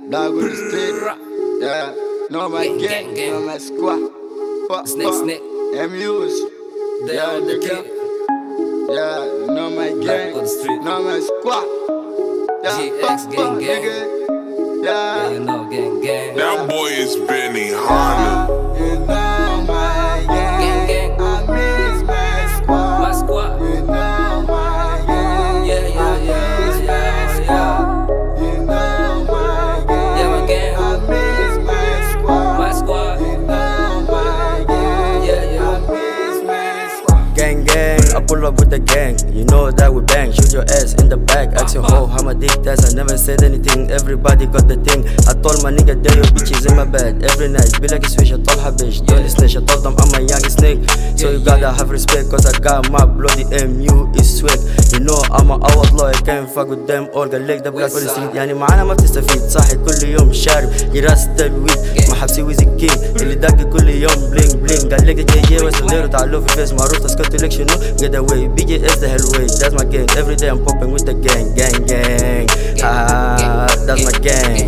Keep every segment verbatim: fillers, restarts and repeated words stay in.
Dog with the street, yeah. Know my gang, gang, gang. know my squad. Fuck, Snake, fuck. snake. M Us, They yeah, are the nigga. king. Yeah, you know my Black gang, on the street. know my squad. Yeah, G X fuck, gang, fuck, gang. nigga. Yeah, Yeah, you know, gang, gang. That boy is Benny Honda. you know my gang. Gang, gang. I miss my squad. My squad. You know my gang. Yeah, yeah, yeah, yeah, yeah. You know my gang. Yeah, my gang. I miss my squad. My squad. You know my gang. Yeah, yeah. I miss my squad. Gang gang, I pull up with the gang. You know that we bang, shoot your ass in the back. Ask your hoe how my dick that's. I never said anything, everybody got the thing. I told my nigga there your bitches in my bed every night. Be like a switch, I told her bitch, don't snitch. I told them I'm a young snake. So you gotta have respect, cause I got my bloody M U is sweat. You know I'm a outlaw, I can't fuck with them or قال لك ده بلاك ولا ستريت. يعني معانا ما بتستفيد، صاحي كل يوم شارب يراس تلويد. ما حبسي ويزي كينج اللي داقي كل يوم بلينج بلينج. قال لك جاي جاي بس غيره تعالوا في فيس معروف تسكت لك شنو get away B J S the hell way. That's my gang, every day I'm popping with the gang gang gang. Ah, that's my gang.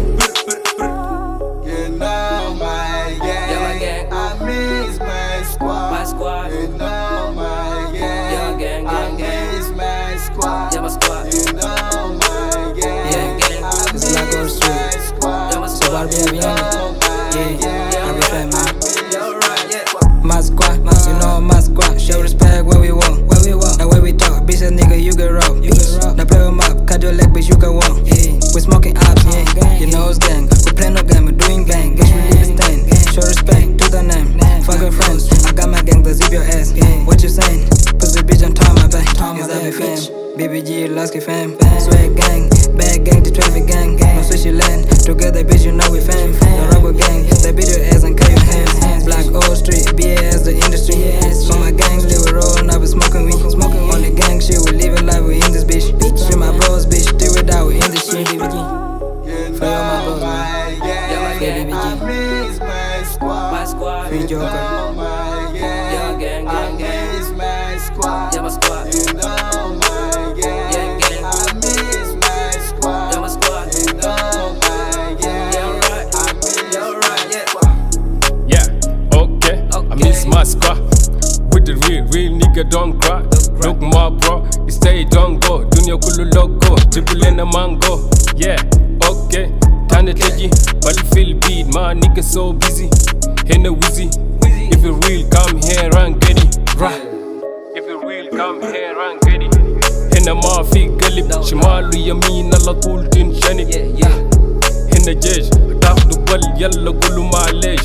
You know my gang. Yeah, my gang. I miss my squad. My squad. You know my gang. Yeah, gang, I gang, gang. miss my squad. Yeah, my squad. You know my gang. Yeah, gang. I It's like miss on the street. my squad. Yeah, my So squad. I be every young Yeah, I be fat man. Yeah, alright, yeah. My squad, you know my squad. Show respect where we walk, where we walk. Now where we talk, bitch ass nigga you get robbed. Now play with mop, cut your leg, bitch you can walk. We smoking ops, yeah. You know it's gang. We play no game, we doing gang. Bitch we leave a stain. Show respect to the name. Fucking friends, I got my gang, to zip your ass. What you saying? Pussy bitch on top of my back. Cause I be fam. B B G, Lasky fam. Swag gang, bad gang, the traffic gang. No sushi land. Together bitch you know we fam. The rubber gang, they beat your ass and cut your hands. Black old street, B A S the industry. So my gang live a roll and I be smoking weed. Smoking on the gang shit, we live it like we in this bitch. Free my bros, bitch, still it out, we in this shit. You For all my know bros, my gang. Yeah, my gang. I miss my squad. My squad. Free You Joker. know my gang. Yeah, gang, I gang, gang. miss my squad. Yeah, my squad. You know my gang. Yeah, gang. I miss my squad. Yeah, my squad. You know my gang. Yeah, alright. I miss Yeah, alright, yeah. Yeah, okay. I Okay. miss my squad. With the real, real nigga don't cry. Look my bro, you stay don't go. Dunya kulu loco, triple in a mango. Yeah, okay. Kinda take but you feel beat. My nigga so busy. In the wizzy. If you real, come here and get it. Right. If you real, come here and get it. هنا ما في قلب شمال ويمين على طول تنشنق. Yeah, yeah. هنا جيش تاخدوا بل يلا قولوا معليش.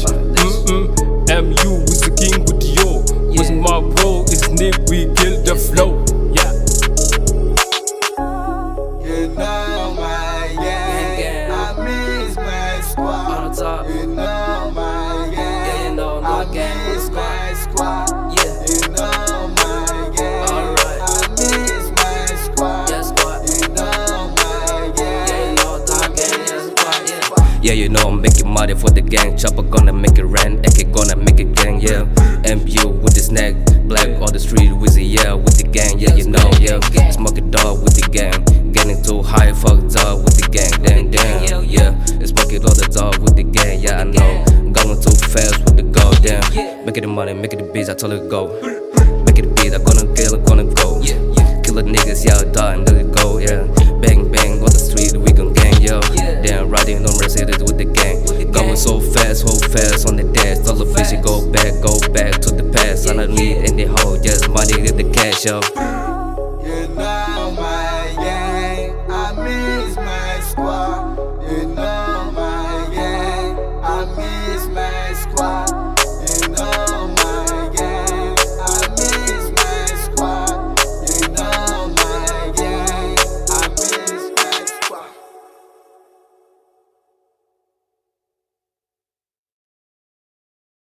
M U is the king with yo. With my bro, it's Nick, we kill the flow. Yeah. You know my gang. gang. I miss my squad. On the top. You know my gang. Yeah, you know my I gang, miss my my squad. Yeah. You know my gang. Alright. I miss my squad. Yeah, squad. You know my gang. Yeah, you know my gang. Yeah, squad, yeah. Yeah, you know I'm making money for the gang. Chopper gonna make it rain, A K gonna make it gang, yeah. M U with the snack, black on the street, Wizzy, yeah, with the gang, yeah, you know, yeah. Smoking dog with the gang, getting too high, fuck dog with the gang, damn, damn, yeah. Smoking all the dog with the gang, yeah, I know. Going too fast with the go, damn. Making the money, making the beats, I told her go. Making the beats, I'm gonna kill, I'm gonna go. Kill the niggas, yeah, die, I'm gonna go, yeah. Bang, bang, on the street, we gon' gang, yo. Damn, riding on Mercedes with the gang. Going so fast, so fast on the dance. Tell the fish, go back, go back to the past. I don't need any hoe, just money in the cash, yo.